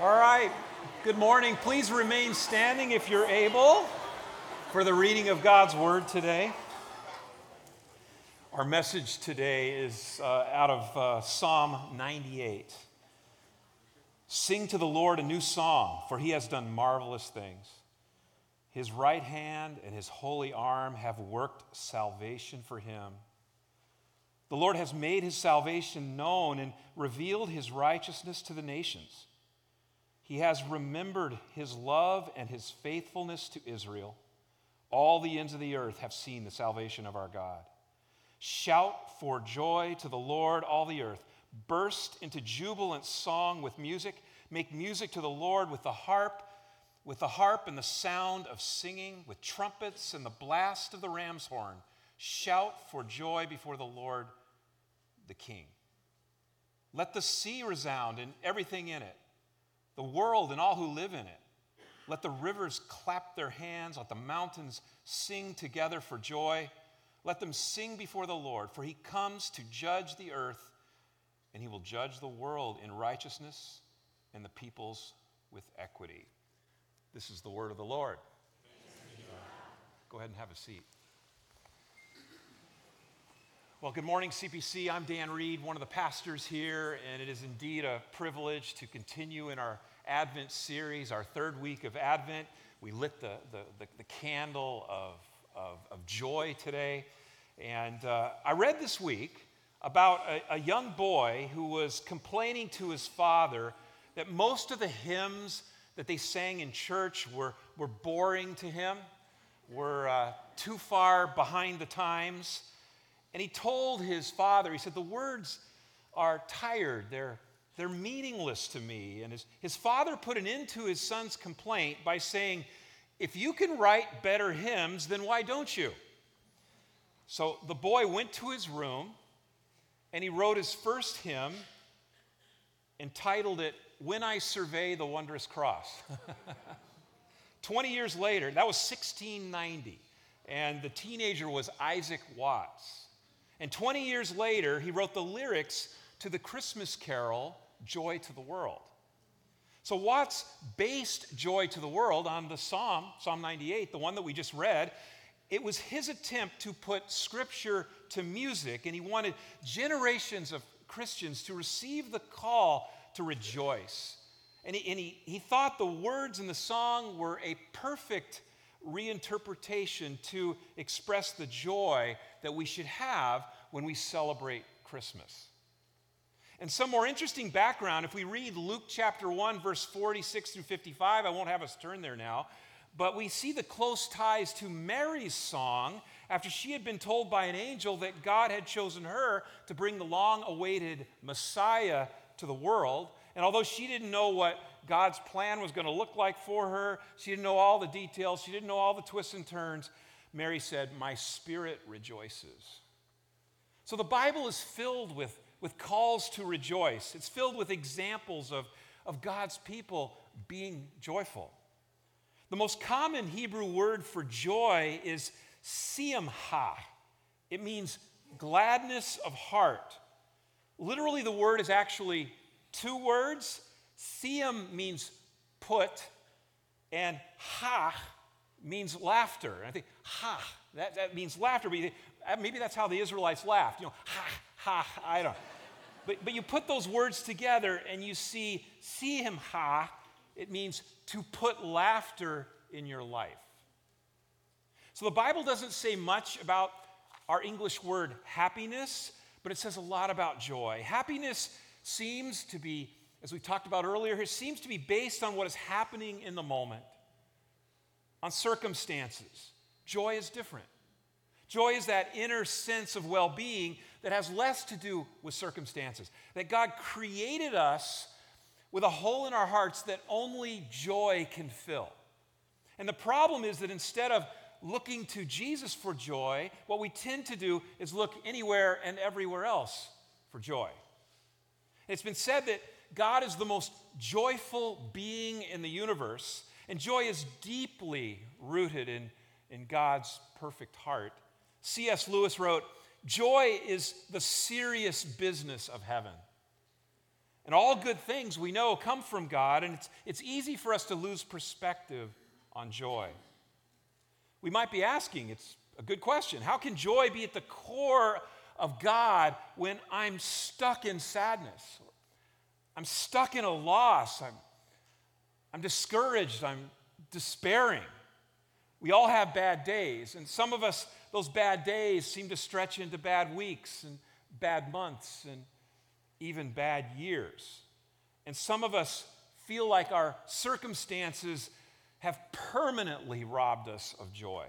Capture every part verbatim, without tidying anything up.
All right, good morning. Please remain standing if you're able for the reading of God's Word today. Our message today is uh, out of uh, Psalm ninety-eight. Sing to the Lord a new song, for he has done marvelous things. His right hand and his holy arm have worked salvation for him. The Lord has made his salvation known and revealed his righteousness to the nations. He has remembered his love and his faithfulness to Israel. All the ends of the earth have seen the salvation of our God. Shout for joy to the Lord, all the earth. Burst into jubilant song with music. Make music to the Lord with the harp, with the harp and the sound of singing, with trumpets and the blast of the ram's horn. Shout for joy before the Lord, the King. Let the sea resound and everything in it, the world and all who live in it. Let the rivers clap their hands. Let the mountains sing together for joy. Let them sing before the Lord, for he comes to judge the earth, and he will judge the world in righteousness and the peoples with equity. This is the word of the Lord. Go ahead and have a seat. Well, good morning, C P C. I'm Dan Reed, one of the pastors here, and it is indeed a privilege to continue in our Advent series, our third week of Advent. We lit the, the, the, the candle of, of, of joy today, and uh, I read this week about a, a young boy who was complaining to his father that most of the hymns that they sang in church were, were boring to him, were uh, too far behind the times. And he told his father, he said, the words are tired, they're, they're meaningless to me. And his, his father put an end to his son's complaint by saying, if you can write better hymns, then why don't you? So the boy went to his room and he wrote his first hymn, entitled it, When I Survey the Wondrous Cross. twenty years later, that was sixteen ninety, and the teenager was Isaac Watts. And twenty years later, he wrote the lyrics to the Christmas carol, Joy to the World. So Watts based Joy to the World on the Psalm, Psalm ninety-eight, the one that we just read. It was his attempt to put Scripture to music, and he wanted generations of Christians to receive the call to rejoice. And he, and he, he thought the words in the song were a perfect reinterpretation to express the joy that we should have when we celebrate Christmas. And some more interesting background, if we read Luke chapter one, verse forty-six through fifty-five, I won't have us turn there now, but we see the close ties to Mary's song after she had been told by an angel that God had chosen her to bring the long-awaited Messiah to the world. And although she didn't know what God's plan was going to look like for her, she didn't know all the details, she didn't know all the twists and turns, Mary said, my spirit rejoices. So the Bible is filled with, with calls to rejoice. It's filled with examples of, of God's people being joyful. The most common Hebrew word for joy is simcha. It means gladness of heart. Literally, the word is actually two words. Siyam means put, and ha means laughter. And I think, ha, that, that means laughter. But you think, maybe that's how the Israelites laughed. You know, ha, ha, I don't know. But, but you put those words together and you see simcha. It means to put laughter in your life. So the Bible doesn't say much about our English word happiness, but it says a lot about joy. Happiness seems to be, as we talked about earlier, it seems to be based on what is happening in the moment, on circumstances. Joy is different. Joy is that inner sense of well-being that has less to do with circumstances, that God created us with a hole in our hearts that only joy can fill. And the problem is that instead of looking to Jesus for joy, what we tend to do is look anywhere and everywhere else for joy. It's been said that God is the most joyful being in the universe, and joy is deeply rooted in, in God's perfect heart. C S Lewis wrote, joy is the serious business of heaven. And all good things we know come from God, and it's, it's easy for us to lose perspective on joy. We might be asking, it's a good question, how can joy be at the core of God when I'm stuck in sadness? I'm stuck in a loss. I'm, I'm discouraged. I'm despairing. We all have bad days, and some of us, those bad days seem to stretch into bad weeks and bad months and even bad years. And some of us feel like our circumstances have permanently robbed us of joy.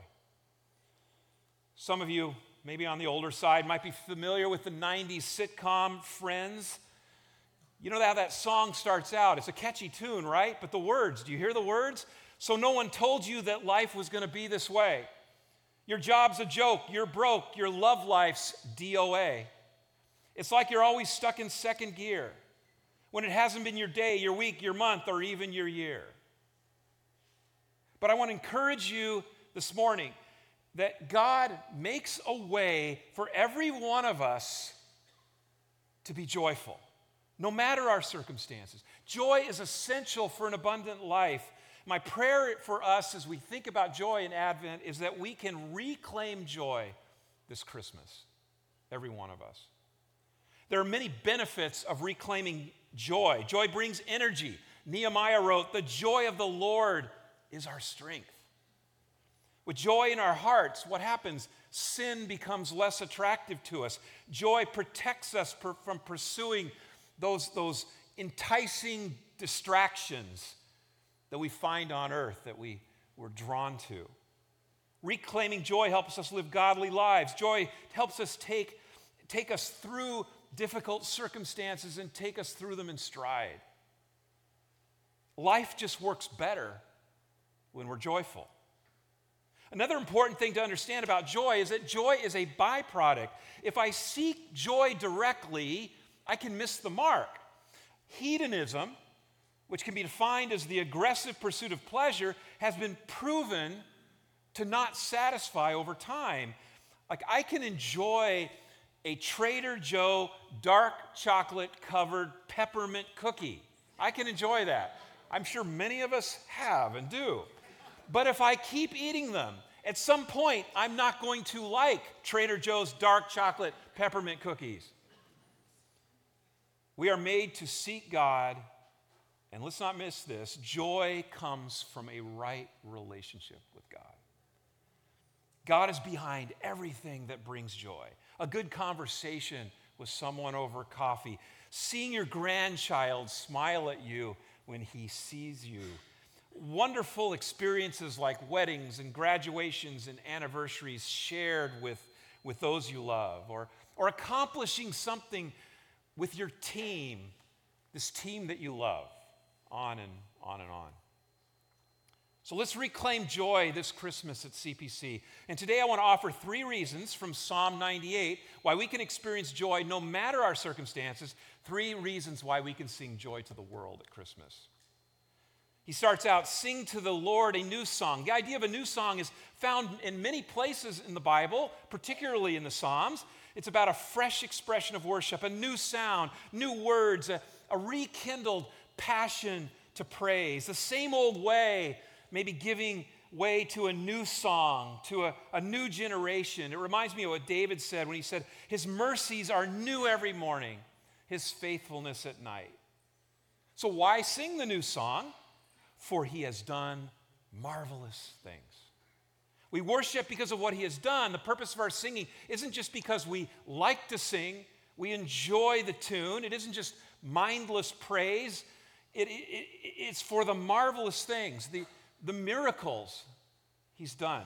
Some of you, maybe on the older side, might be familiar with the nineties sitcom Friends. You know how that song starts out? It's a catchy tune, right? But the words, do you hear the words? So no one told you that life was going to be this way. Your job's a joke, you're broke, your love life's D O A. It's like you're always stuck in second gear when it hasn't been your day, your week, your month, or even your year. But I want to encourage you this morning that God makes a way for every one of us to be joyful, no matter our circumstances. Joy is essential for an abundant life. My prayer for us as we think about joy in Advent is that we can reclaim joy this Christmas, every one of us. There are many benefits of reclaiming joy. Joy brings energy. Nehemiah wrote, "The joy of the Lord is our strength." With joy in our hearts, what happens? Sin becomes less attractive to us. Joy protects us per, from pursuing those, those enticing distractions that we find on earth that we were drawn to. Reclaiming joy helps us live godly lives. Joy helps us take, take us through difficult circumstances and take us through them in stride. Life just works better when we're joyful. Another important thing to understand about joy is that joy is a byproduct. If I seek joy directly, I can miss the mark. Hedonism, which can be defined as the aggressive pursuit of pleasure, has been proven to not satisfy over time. Like, I can enjoy a Trader Joe dark chocolate covered peppermint cookie. I can enjoy that. I'm sure many of us have and do. But if I keep eating them, at some point, I'm not going to like Trader Joe's dark chocolate peppermint cookies. We are made to seek God, and let's not miss this, joy comes from a right relationship with God. God is behind everything that brings joy. A good conversation with someone over coffee, seeing your grandchild smile at you when he sees you, wonderful experiences like weddings and graduations and anniversaries shared with, with those you love, or, or accomplishing something with your team, this team that you love, on and on and on. So let's reclaim joy this Christmas at C P C. And today I want to offer three reasons from Psalm ninety-eight why we can experience joy no matter our circumstances, three reasons why we can sing joy to the world at Christmas. He starts out, sing to the Lord a new song. The idea of a new song is found in many places in the Bible, particularly in the Psalms. It's about a fresh expression of worship, a new sound, new words, a, a rekindled passion to praise. The same old way, maybe giving way to a new song, to a, a new generation. It reminds me of what David said when he said, his mercies are new every morning, his faithfulness at night. So why sing the new song? For he has done marvelous things. We worship because of what he has done. The purpose of our singing isn't just because we like to sing, we enjoy the tune. It isn't just mindless praise. It, it, it's for the marvelous things, the, the miracles he's done.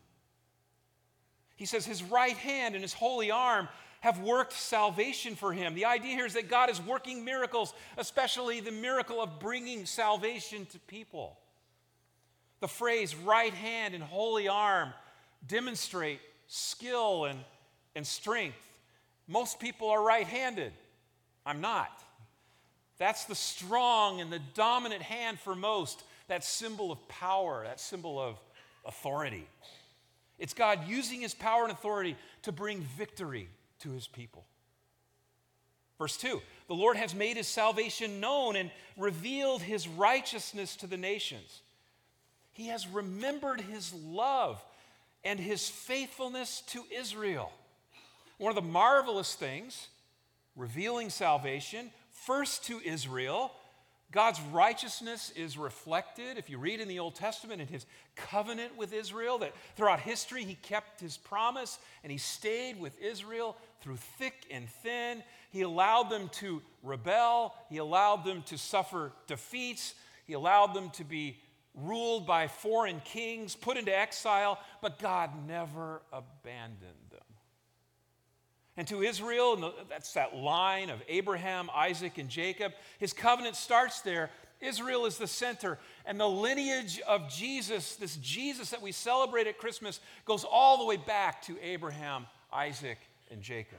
He says his right hand and his holy arm have worked salvation for him. The idea here is that God is working miracles, especially the miracle of bringing salvation to people. The phrase right hand and holy arm demonstrate skill and, and strength. Most people are right-handed. I'm not. That's the strong and the dominant hand for most, that symbol of power, that symbol of authority. It's God using his power and authority to bring victory to his people. Verse two, the Lord has made his salvation known and revealed his righteousness to the nations. He has remembered his love and his faithfulness to Israel. One of the marvelous things, revealing salvation, first to Israel. God's righteousness is reflected, if you read in the Old Testament, in his covenant with Israel, that throughout history he kept his promise and he stayed with Israel through thick and thin. He allowed them to rebel. He allowed them to suffer defeats. He allowed them to be ruled by foreign kings, put into exile, but God never abandoned them. And to Israel, that's that line of Abraham, Isaac, and Jacob, his covenant starts there. Israel is the center. And the lineage of Jesus, this Jesus that we celebrate at Christmas, goes all the way back to Abraham, Isaac, and Jacob.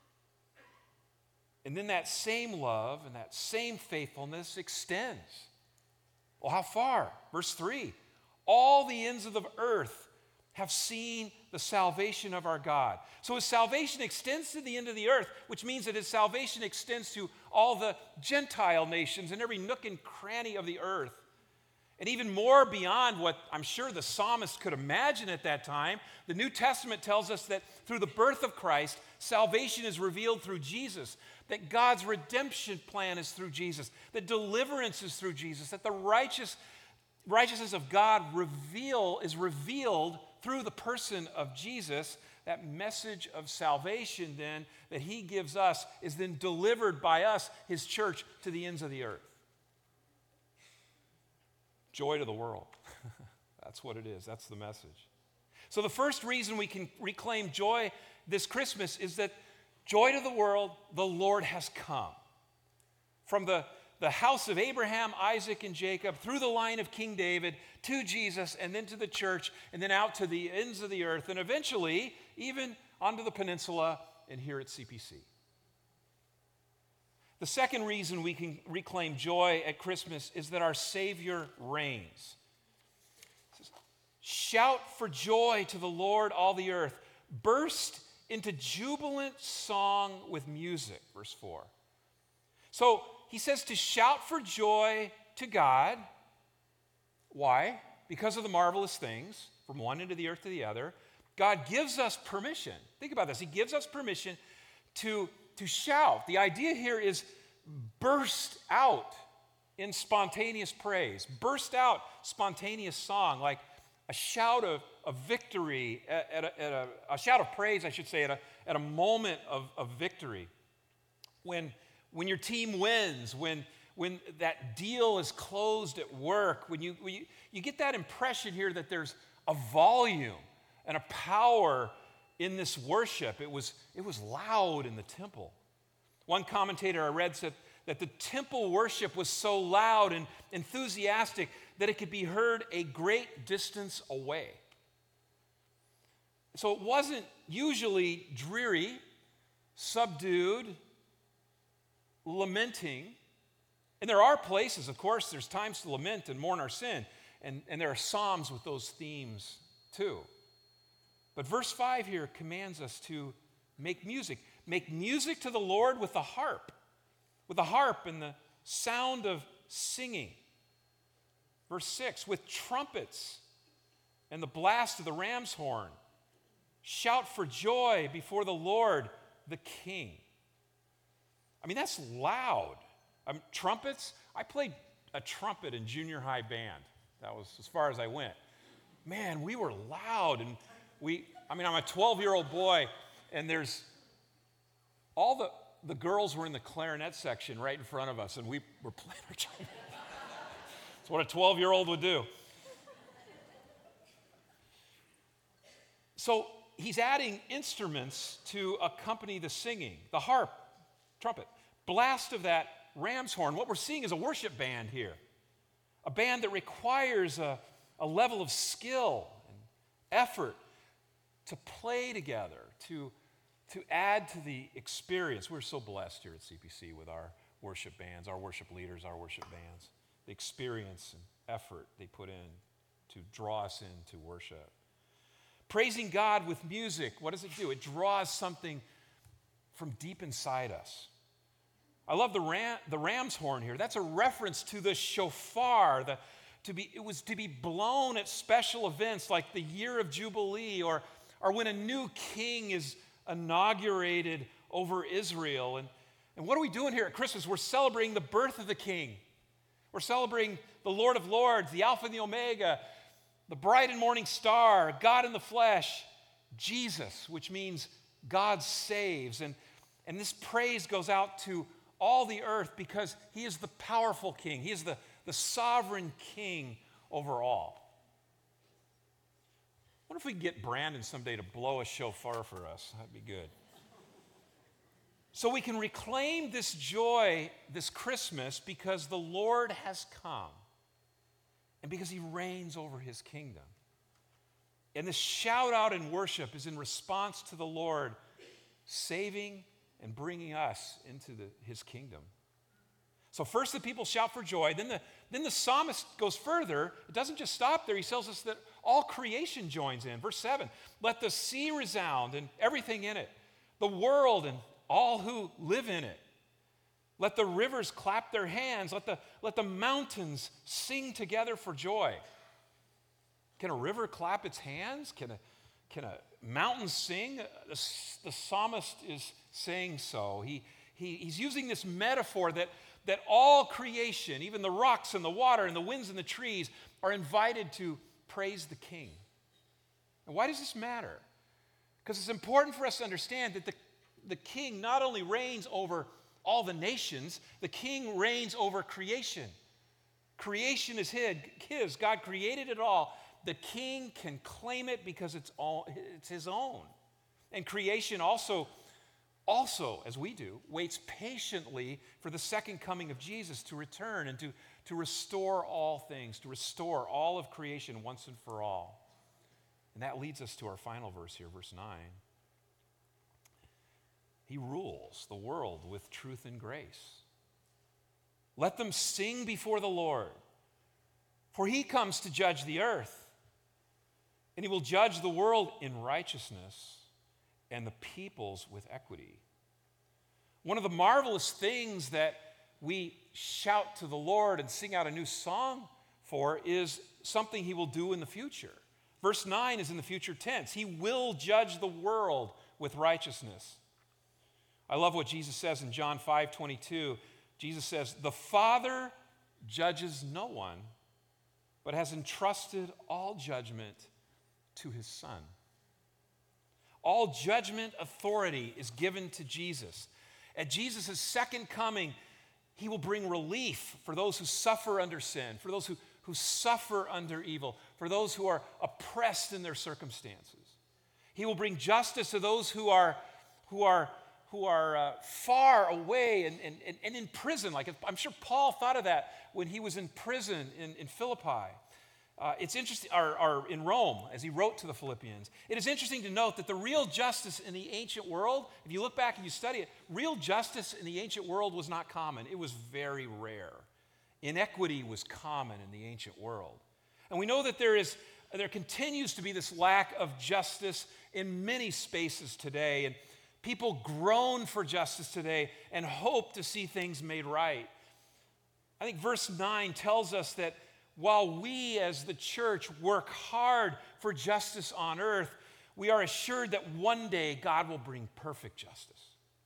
And then that same love and that same faithfulness extends. Well, how far? Verse three, all the ends of the earth have seen the salvation of our God. So his salvation extends to the end of the earth, which means that his salvation extends to all the Gentile nations and every nook and cranny of the earth. And even more beyond what I'm sure the psalmist could imagine at that time, the New Testament tells us that through the birth of Christ, salvation is revealed through Jesus, that God's redemption plan is through Jesus, that deliverance is through Jesus, that the righteous, righteousness of God reveal, is revealed through the person of Jesus. That message of salvation then that he gives us is then delivered by us, his church, to the ends of the earth. Joy to the world. That's what it is. That's the message. So the first reason we can reclaim joy this Christmas is that joy to the world, the Lord has come. From the the house of Abraham, Isaac, and Jacob, through the line of King David, to Jesus, and then to the church, and then out to the ends of the earth, and eventually even onto the peninsula and here at C P C. The second reason we can reclaim joy at Christmas is that our Savior reigns. It says, shout for joy to the Lord, all the earth. Burst into jubilant song with music, verse four. So he says to shout for joy to God. Why? Because of the marvelous things from one end of the earth to the other. God gives us permission. Think about this. He gives us permission to, to shout. The idea here is burst out in spontaneous praise. Burst out spontaneous song, like a shout of, of victory, at, at, a, at a, a shout of praise, I should say, at a, at a moment of, of victory. When When your team wins, when, when that deal is closed at work, when you, when you, you get that impression here that there's a volume and a power in this worship. It was, it was loud in the temple. One commentator I read said that the temple worship was so loud and enthusiastic that it could be heard a great distance away. So it wasn't usually dreary, subdued, lamenting. And there are places, of course, there's times to lament and mourn our sin. And, and there are psalms with those themes too. But verse five here commands us to make music. Make music to the Lord with the harp. With the harp and the sound of singing. Verse six, with trumpets and the blast of the ram's horn. Shout for joy before the Lord, the King. I mean, that's loud. Um, trumpets, I played a trumpet in junior high band. That was as far as I went. Man, we were loud. And we, I mean, I'm a twelve-year-old boy, and there's all the, the girls were in the clarinet section right in front of us, and we were playing our trumpet. That's what a twelve-year-old would do. So he's adding instruments to accompany the singing, the harp, trumpet, blast of that ram's horn. What we're seeing is a worship band here, a band that requires a, a level of skill and effort to play together, to, to add to the experience. We're so blessed here at C P C with our worship bands, our worship leaders, our worship bands, the experience and effort they put in to draw us into worship. Praising God with music, what does it do? It draws something from deep inside us. I love the, ram, the ram's horn here. That's a reference to the shofar. The, to be, it was to be blown at special events like the year of Jubilee or, or when a new king is inaugurated over Israel. And, and what are we doing here at Christmas? We're celebrating the birth of the king. We're celebrating the Lord of Lords, the Alpha and the Omega, the bright and morning star, God in the flesh, Jesus, which means God saves. And, and this praise goes out to all the earth because he is the powerful king. He is the, the sovereign king over all. I wonder if we can get Brandon someday to blow a shofar for us. That'd be good. So we can reclaim this joy this Christmas because the Lord has come and because he reigns over his kingdom. And this shout out in worship is in response to the Lord saving and bringing us into the, his kingdom. So first the people shout for joy. Then the, then the psalmist goes further. It doesn't just stop there. He tells us that all creation joins in. Verse seven, let the sea resound and everything in it, the world and all who live in it. Let the rivers clap their hands. Let the, let the mountains sing together for joy. Can a river clap its hands? Can a, can a mountain sing? The, the psalmist is saying so. He, he, he's using this metaphor that, that all creation, even the rocks and the water and the winds and the trees, are invited to praise the King. And why does this matter? Because it's important for us to understand that the, the King not only reigns over all the nations, the King reigns over creation. Creation is his. God created it all. The King can claim it because it's all it's his own. And creation also, also, as we do, waits patiently for the second coming of Jesus to return and to, to restore all things, to restore all of creation once and for all. And that leads us to our final verse here, verse nine. He rules the world with truth and grace. Let them sing before the Lord, for he comes to judge the earth. And he will judge the world in righteousness and the peoples with equity. One of the marvelous things that we shout to the Lord and sing out a new song for is something he will do in the future. Verse nine is in the future tense. He will judge the world with righteousness. I love what Jesus says in John five twenty-two. Jesus says, the Father judges no one, but has entrusted all judgment to his Son. All judgment authority is given to Jesus. At Jesus' second coming, he will bring relief for those who suffer under sin, for those who, who suffer under evil, for those who are oppressed in their circumstances. He will bring justice to those who are, who are, who are uh, far away and, and, and in prison. Like I'm sure Paul thought of that when he was in prison in, in Philippi. Uh, it's interesting, or, or in Rome, as he wrote to the Philippians. It is interesting to note that the real justice in the ancient world, if you look back and you study it, real justice in the ancient world was not common. It was very rare. Inequity was common in the ancient world. And we know that there is, there continues to be this lack of justice in many spaces today. And people groan for justice today and hope to see things made right. I think verse nine tells us that while we as the church work hard for justice on earth, we are assured that one day God will bring perfect justice.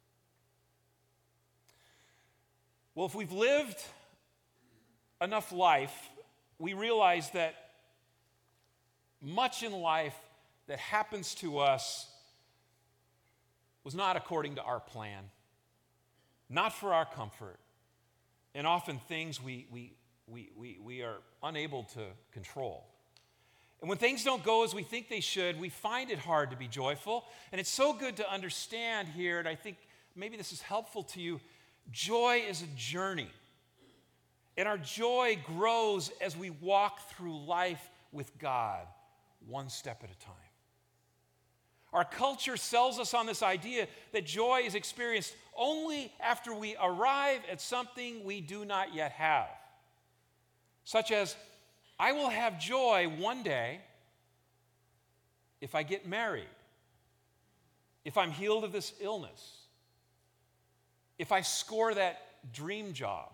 Well, if we've lived enough life, we realize that much in life that happens to us was not according to our plan, not for our comfort, and often things we, we, we, we, we are unable to control. And when things don't go as we think they should, we find it hard to be joyful. And it's so good to understand here, and I think maybe this is helpful to you, joy is a journey. And our joy grows as we walk through life with God, one step at a time. Our culture sells us on this idea that joy is experienced only after we arrive at something we do not yet have. Such as, I will have joy one day if I get married, if I'm healed of this illness, if I score that dream job,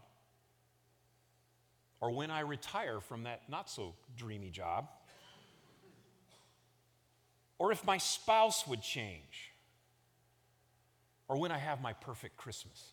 or when I retire from that not so dreamy job, or if my spouse would change, or when I have my perfect Christmas.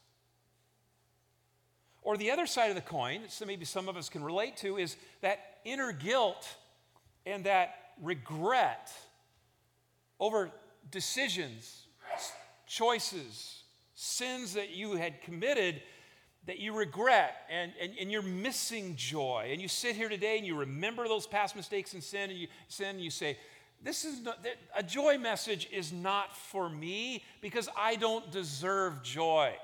Or the other side of the coin, that maybe some of us can relate to, is that inner guilt and that regret over decisions, choices, sins that you had committed that you regret, and, and, and you're missing joy. And you sit here today and you remember those past mistakes and sin, and you sin and you say, this is not, a joy message is not for me because I don't deserve joy.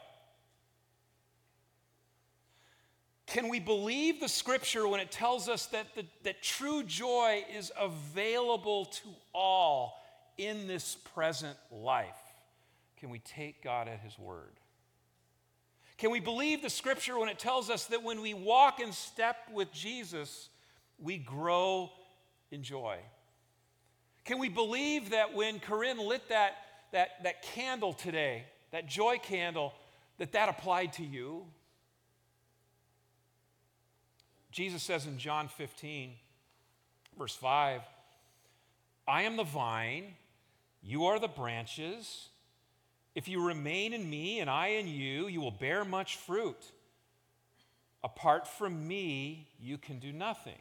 Can we believe the scripture when it tells us that, the, that true joy is available to all in this present life? Can we take God at his word? Can we believe the scripture when it tells us that when we walk in step with Jesus, we grow in joy? Can we believe that when Corinne lit that, that, that candle today, that joy candle, that that applied to you? Jesus says in John fifteen, verse five, I am the vine, you are the branches. If you remain in me and I in you, you will bear much fruit. Apart from me, you can do nothing.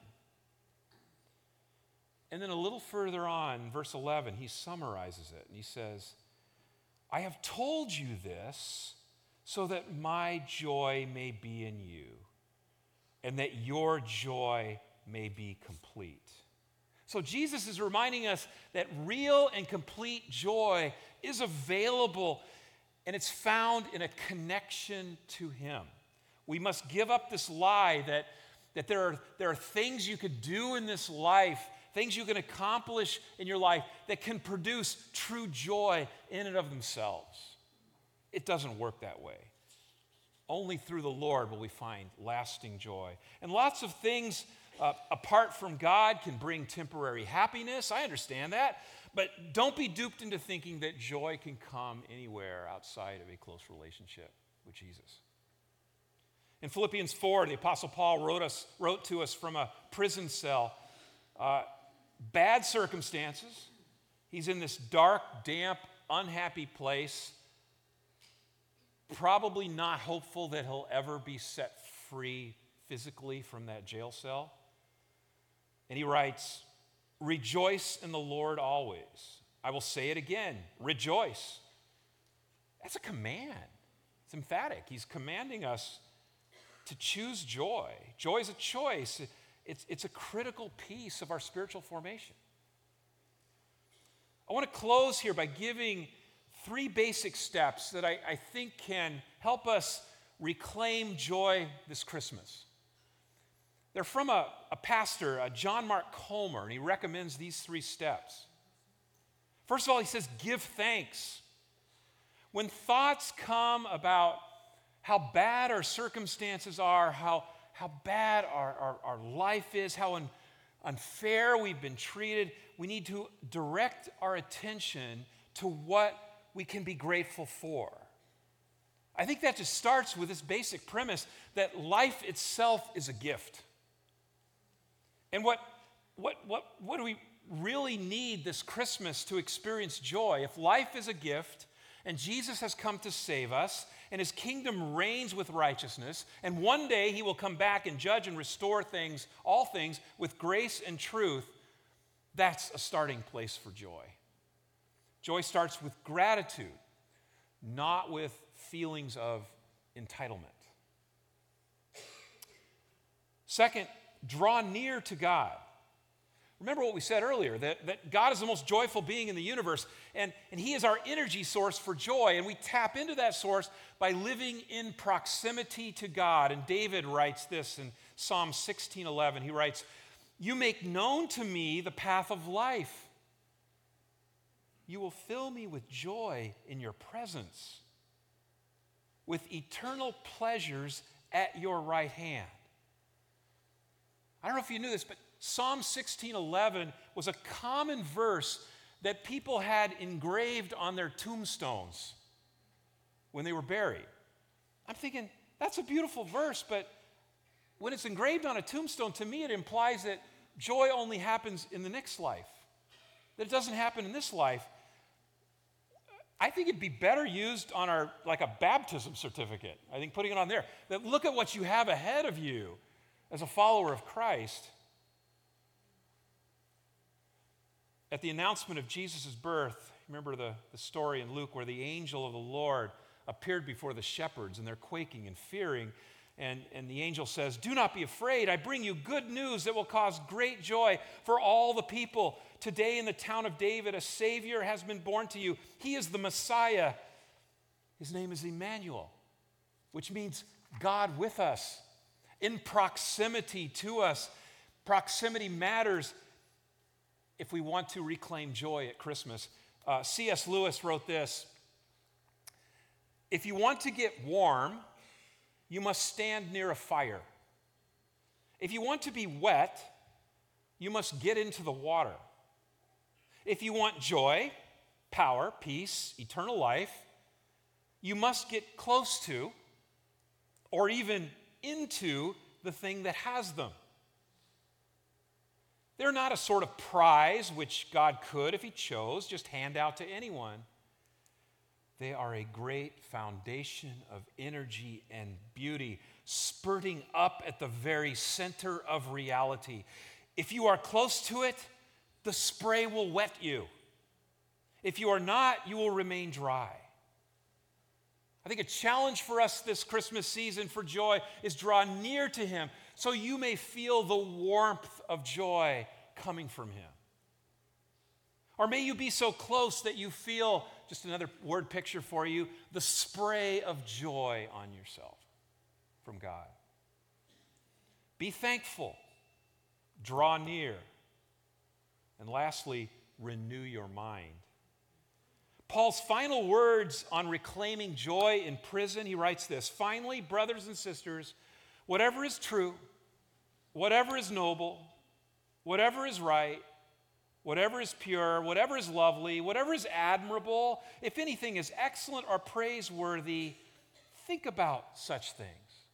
And then a little further on, verse eleven, he summarizes it and he says, I have told you this so that my joy may be in you and that your joy may be complete. So Jesus is reminding us that real and complete joy is available, and it's found in a connection to him. We must give up this lie that, that there, are, there are things you could do in this life, things you can accomplish in your life that can produce true joy in and of themselves. It doesn't work that way. Only through the Lord will we find lasting joy. And lots of things uh, apart from God can bring temporary happiness. I understand that. But don't be duped into thinking that joy can come anywhere outside of a close relationship with Jesus. In Philippians four, the Apostle Paul wrote, us, wrote to us from a prison cell. Uh, bad circumstances. He's in this dark, damp, unhappy place. Probably not hopeful that he'll ever be set free physically from that jail cell. And he writes, rejoice in the Lord always. I will say it again, rejoice. That's a command. It's emphatic. He's commanding us to choose joy. Joy is a choice. It's, it's a critical piece of our spiritual formation. I want to close here by giving three basic steps that I, I think can help us reclaim joy this Christmas. They're from a, a pastor, uh, John Mark Comer, and he recommends these three steps. First of all, he says, give thanks. When thoughts come about how bad our circumstances are, how, how bad our, our, our life is, how un, unfair we've been treated, we need to direct our attention to what we can be grateful for. I think that just starts with this basic premise that life itself is a gift. And what, what, what, what do we really need this Christmas to experience joy? If life is a gift and Jesus has come to save us and his kingdom reigns with righteousness, and one day he will come back and judge and restore things, all things, with grace and truth, that's a starting place for joy. Joy starts with gratitude, not with feelings of entitlement. Second, draw near to God. Remember what we said earlier, that, that God is the most joyful being in the universe, and, and he is our energy source for joy, and we tap into that source by living in proximity to God. And David writes this in Psalm sixteen eleven. He writes, you make known to me the path of life. You will fill me with joy in your presence, with eternal pleasures at your right hand. I don't know if you knew this, but Psalm sixteen eleven was a common verse that people had engraved on their tombstones when they were buried. I'm thinking, That's a beautiful verse, but when it's engraved on a tombstone, to me it implies that joy only happens in the next life, that it doesn't happen in this life. I think it'd be better used on our, like a baptism certificate. I think putting it on there, that look at what you have ahead of you as a follower of Christ. At the announcement of Jesus' birth, remember the, the story in Luke where the angel of the Lord appeared before the shepherds, and they're quaking and fearing. And, and the angel says, "Do not be afraid. I bring you good news that will cause great joy for all the people. Today in the town of David, a Savior has been born to you. He is the Messiah. His name is Emmanuel," which means God with us, in proximity to us. Proximity matters if we want to reclaim joy at Christmas. Uh, C S Lewis wrote this: "If you want to get warm, you must stand near a fire. If you want to be wet, you must get into the water. If you want joy, power, peace, eternal life, you must get close to, or even into, the thing that has them. They're not a sort of prize which God could, if He chose, just hand out to anyone. They are a great foundation of energy and beauty, spurting up at the very center of reality. If you are close to it, the spray will wet you. If you are not, you will remain dry." I think a challenge for us this Christmas season for joy is draw near to Him so you may feel the warmth of joy coming from Him. Or may you be so close that you feel, just another word picture for you, the spray of joy on yourself from God. Be thankful, draw near, and lastly, renew your mind. Paul's final words on reclaiming joy in prison, he writes this: "Finally, brothers and sisters, whatever is true, whatever is noble, whatever is right, whatever is pure, whatever is lovely, whatever is admirable, if anything is excellent or praiseworthy, think about such things."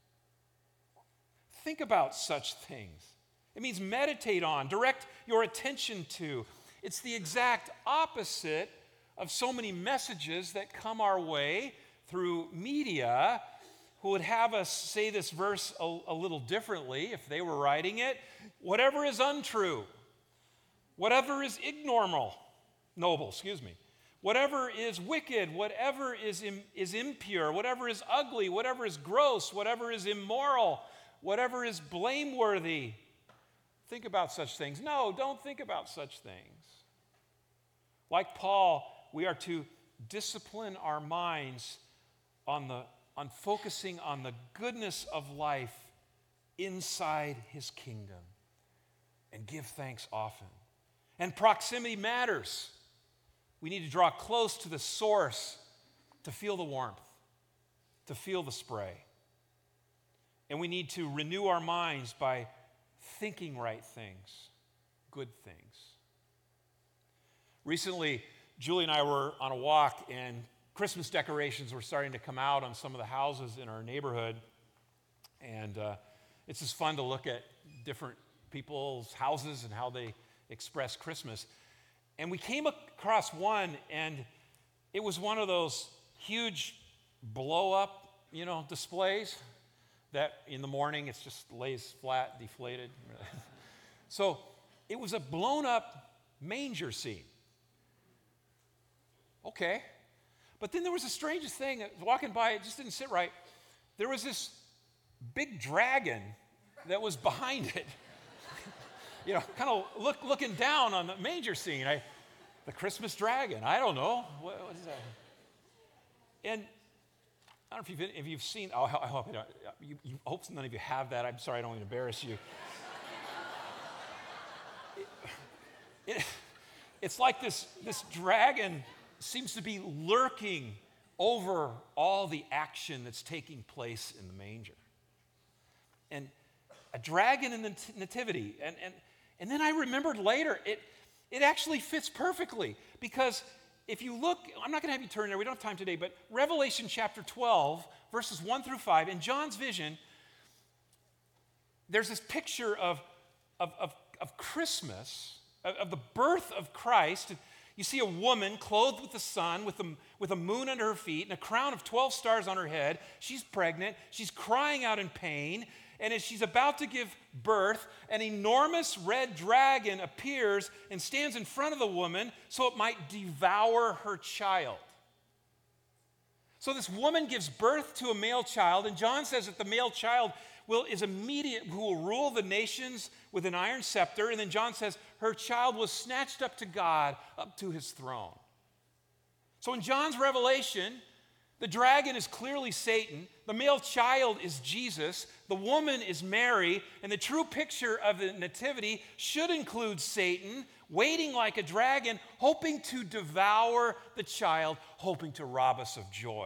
Think about such things. It means meditate on, direct your attention to. It's the exact opposite of so many messages that come our way through media who would have us say this verse a, a little differently if they were writing it. Whatever is untrue, whatever is ignoble, noble, excuse me, whatever is wicked, whatever is, im, is impure, whatever is ugly, whatever is gross, whatever is immoral, whatever is blameworthy, think about such things. No, don't think about such things. Like Paul, we are to discipline our minds on, the, on focusing on the goodness of life inside His kingdom and give thanks often. And proximity matters. We need to draw close to the source to feel the warmth, to feel the spray. And we need to renew our minds by thinking right things, good things. Recently, Julie and I were on a walk, and Christmas decorations were starting to come out on some of the houses in our neighborhood. And uh, it's just fun to look at different people's houses and how they express Christmas. And we came across one, and it was one of those huge blow-up, you know, displays that in the morning it's just lays flat, deflated. So it was a blown-up manger scene. Okay. But then there was the strangest thing. I was walking by, it just didn't sit right. There was this big dragon that was behind it. You know, kind of look, looking down on the manger scene. I, the Christmas dragon. I don't know. What, what is that? And I don't know if you've, if you've seen, oh, I hope, you, know, you, you hope none of you have that. I'm sorry, I don't want to embarrass you. it, it, it's like this, this dragon seems to be lurking over all the action that's taking place in the manger. And a dragon in the nativity. And, and, and then I remembered later, it, it actually fits perfectly. Because if you look, I'm not going to have you turn there, we don't have time today, but Revelation chapter twelve, verses one through five, in John's vision, there's this picture of, of, of, of Christmas, of, of the birth of Christ. You see a woman clothed with the sun, with a, with a moon under her feet, and a crown of twelve stars on her head. She's pregnant. She's crying out in pain. And as she's about to give birth, an enormous red dragon appears and stands in front of the woman so it might devour her child. So this woman gives birth to a male child, and John says that the male child will, is immediate, who will rule the nations with an iron scepter. And then John says her child was snatched up to God, up to his throne. So in John's revelation, the dragon is clearly Satan. The male child is Jesus. The woman is Mary. And the true picture of the nativity should include Satan, waiting like a dragon, hoping to devour the child, hoping to rob us of joy.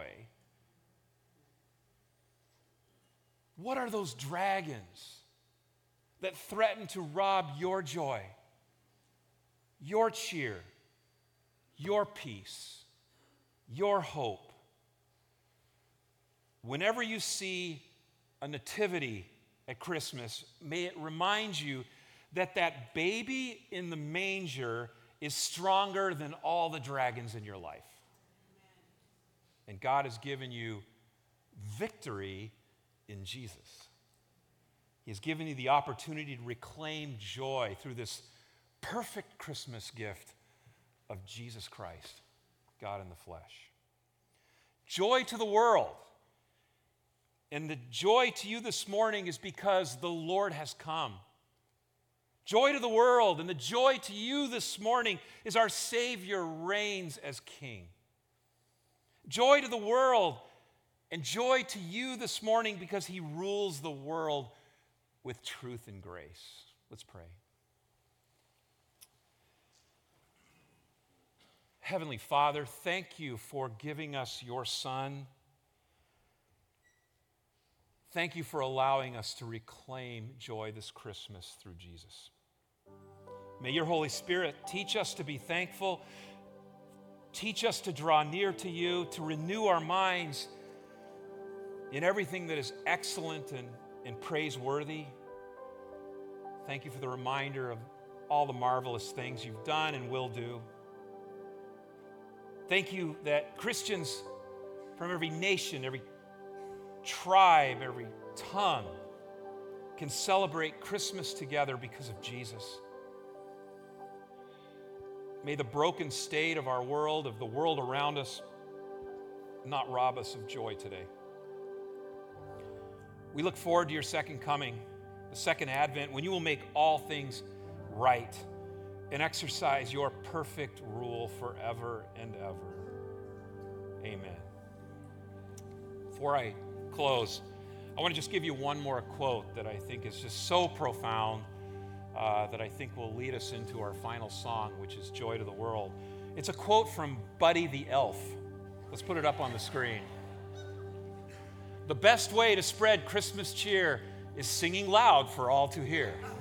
What are those dragons that threaten to rob your joy, your cheer, your peace, your hope? Whenever you see a nativity at Christmas, may it remind you that that baby in the manger is stronger than all the dragons in your life. And God has given you victory in Jesus. He has given you the opportunity to reclaim joy through this perfect Christmas gift of Jesus Christ, God in the flesh. Joy to the world. And the joy to you this morning is because the Lord has come. Joy to the world, and the joy to you this morning is our Savior reigns as King. Joy to the world, and joy to you this morning because he rules the world with truth and grace. Let's pray. Heavenly Father, thank you for giving us your Son. Thank you for allowing us to reclaim joy this Christmas through Jesus. May your Holy Spirit teach us to be thankful, teach us to draw near to you, to renew our minds in everything that is excellent and, and praiseworthy. Thank you for the reminder of all the marvelous things you've done and will do. Thank you that Christians from every nation, every tribe, every tongue can celebrate Christmas together because of Jesus. May the broken state of our world, of the world around us, not rob us of joy today. We look forward to your second coming, the second advent, when you will make all things right and exercise your perfect rule forever and ever. Amen. Before I close, I want to just give you one more quote that I think is just so profound uh, that I think will lead us into our final song, which is Joy to the World. It's a quote from Buddy the Elf. Let's put it up on the screen. The best way to spread Christmas cheer is singing loud for all to hear.